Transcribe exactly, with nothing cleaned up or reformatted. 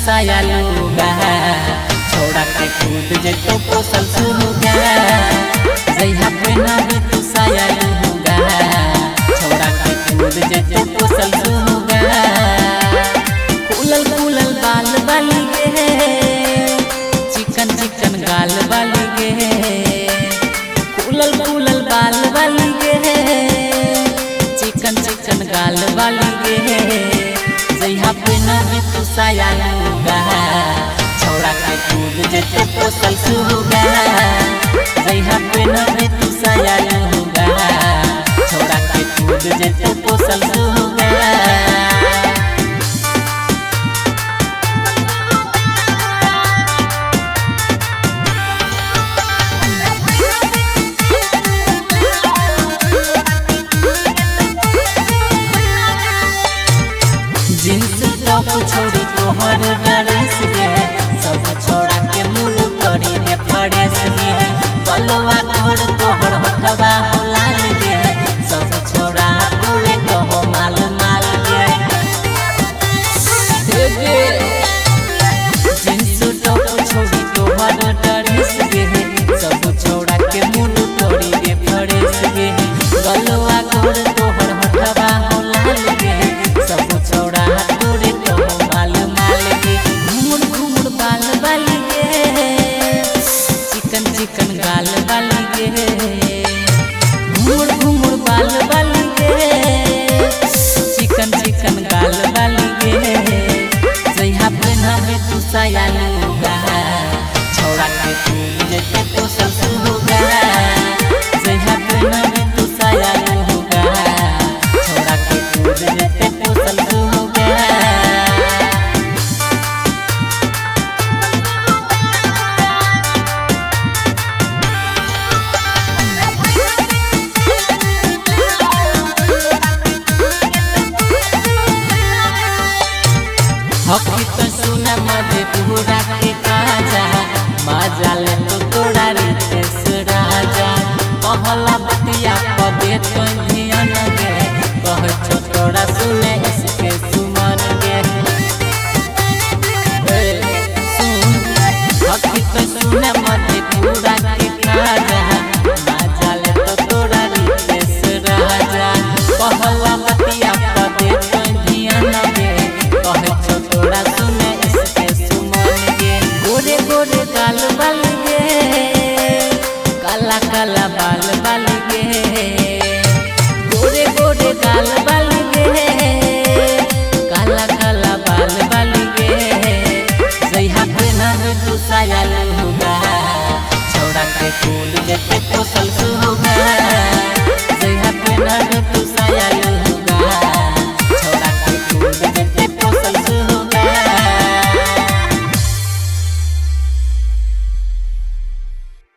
साया लूगा छोड़ा के कूद जे तो पोसल सुगा जइहा पहनावे तू साया लूगा छोड़ा के कूद जे तो पोसल सुगा कुलल कुलल बाल बाली गे चिकन चिकन गाल बाली गे कुलल कुलल बाल बाली गे चिकन चिकन गाल बाली गे जइहा पहनावे तू साया लूगा छोड़ा के कूद जे तो पोसल सुगा जइहा पहनावे तू साया लूगा छोड़ा के कूद जे तो पोसल सुगा जींस टॉप छोड़ी तोहर ड्रेस गे सब छोड़ा के मुंह करी रे फड़ेस गे बलवा तोहर तोहर हटवा हो लाल गे सब छोड़ा तोरे कहो माल माल गे जींस टॉप छोड़ी तोहर ड्रेस गे सब छोड़ा के मुंह करी रे फड़ेस गे बलवा तोहर तोहर हटवा हो लाल गे सब छोड़ा तोरे कहो माल माल गे घूमुड़ घूमुड़ बाल बाली गे चिकन चिकन गाल बाली गे घूमुड़ घूमुड़ बाल बाली गे चिकन चिकन गाल बाली गे जइहा पहनावे तू साया लूगा छोड़ा के कूद जे तो पोसल सुगा जइहा पहनावे तू साया लूगा छोड़ा के कूद जे तो पोसल सुगा हकी तो सुना मधे पूरा के काजा मजा ले तो तोड़ा रितेश राजा कहला बतिया पदे तो ध्यान गे कह छो तोड़ा सुने इसके सुमन गे सुन हकी तो सुना मधे पूरा के काजा मजा ले तो तोड़ा रितेश राजा कहला बतिया पदे तो ध्यान गे कह छो तोड़ा सुने इसके सुमन गे गोरे गोरे गाल बाल गे काला काला बाल बाल गे गोरे गोरे गाल बाल गे काला काला बाल बाल गे जइहा पहनावे तू साया लूगा छोड़ा के कूद जे तो पोसल सुगा